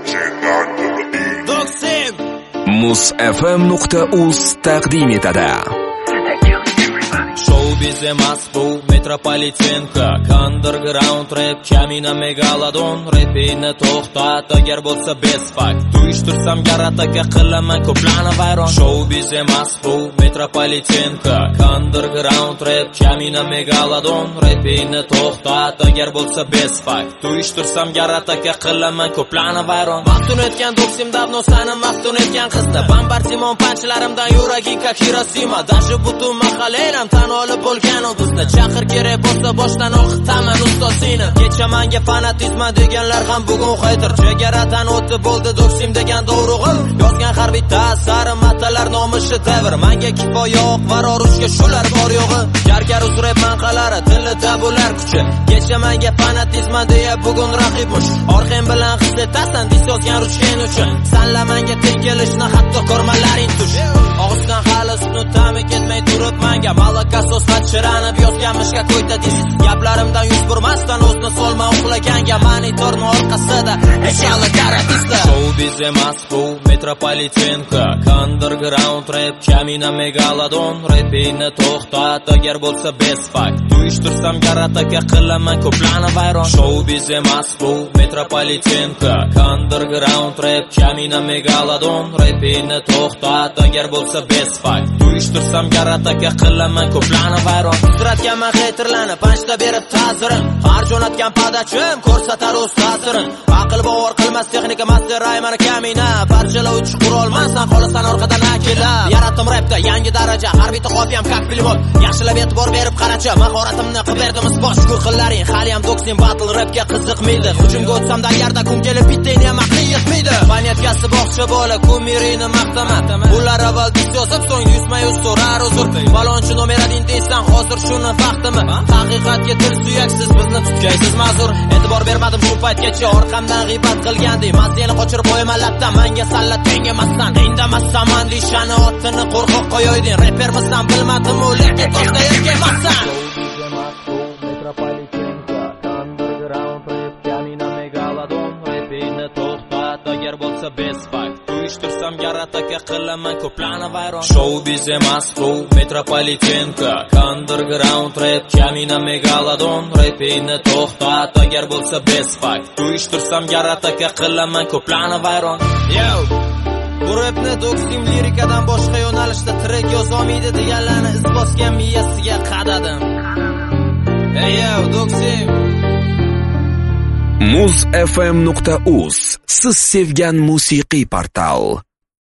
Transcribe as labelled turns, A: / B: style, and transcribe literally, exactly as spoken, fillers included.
A: muz f m nuqta uz taqdim etadi.
B: Showbiz emas bu metropolitenka, underground rap, kamina megalodon, rapini to'xtat agar bo'lsa best fact. Uyushtirsam garataga qilaman ko'plarni vayron. Showbiz emas bu metropolitenka, underground rap, kamina megalodon, rapini to'xtat agar bo'lsa best fact. Uyushtirsam garataga qilaman ko'plarni vayron. Maftun etgan do'stim davnosani maftun etgan qizda, Bombartimon panchlarimdan yuragi как Hiroshima, даже butun mahallayam tan olib bo'lgan u bizni. Chaqir kerak bo'lsa boshdan o'qitaman ustozini. Kecha menga fanatizma deganlar ham bugun hater. Chegaradan o'tib bo'ldi do'stim degan do'rug'im. Yozgan har bitta asari matalar nomishi davr. Menga kifoya yo'q var urushga shular bor yo'g'i. Jargar uzrab manqalari tilida bular kuchi. Kecha menga fanatizma deya bugun raqibmish. Orqam bilan his etasan dis yozgan ruchkan uchun. Sanla menga teng kelishni hatto ko'rmalaring tush. Og'izdan hali sutni ta'mi ketmay turib menga malaka so'zlar chiranib yozganmishga qo'ydi dis. Gaplarimdan yuz burmasdan o'zni solma uxlaganga monitorni orqasida eshali karatista. Showbiz emas bu metropolitenka, underground rap, kamina megalodon, rapini to'xtat agar bo'lsa best fact. Uyushtirsam garataga qilaman ko'plarni vayron. Showbiz emas bu metropolitenka, underground rap, kamina megalodon, rapini to'xtat agar bo'lsa best fact. Uyushtirsam garataga qilaman ko'plarni vayron. Uzratganman haterlarni panchta berib ta'zirin. Har jo'natgan padachim ko'rsatar o'z ta'sirin. Aql bovar qilmas texnika master Rayman kamina. Parchalovchi qurolmasdan qolasan orqadan akila. Yaratdim rapda yangi daraja, har bitta qofiyam как pulemyot. Yaxshilab e'tibor berib qarachi, mahoratimni qilib berdim isbot. Shukur qillaring, hali ham do'ksing battle rapga qiziqmaydi. Hujumga o'tsam-da agarda kun kelib bittayni ham aqli yetmaydi. Fanyatkasi boqchi bola kumirini maqtama. Ular avval dis yozib so'ng yuzma-yuz so'rar uzr. Balonchi nomeradin deysan hozir shuni vaqtimi? Haqiqatga til suyaksiz bizni tutkaysiz ma'zur. E'tibor bermadim shu paytgacha, orqamdan g'iybat qilganding. Mazeni qochirib qo'yaman labdan, menga salla teng emassan. Indamassan mandishani otini qo'rqib qo'yoyding. Repermisdan bilmadim u lekin to'xta erkamassan. Metropolitenka, underground rap, kamina megalodon, rapini to'xtat agar bo'lsa best fact. Uyushtirsam garataga qilaman ko'plarni vayron. Showbiz emas bu metropolitenka, underground rap, kamina megalodon, rapini to'xtat agar bo'lsa best fact. Uyushtirsam garataga qilaman ko'plarni vayron. Yo, bu rapni do'kstim lirikadan boshqa yo'nalishda trek yozolmaydi deganlarni iz bosgan miyasiga qadadim. Hey yo, do'ksim.
A: muz f m nuqta uz siz sevgan musiqiy portal.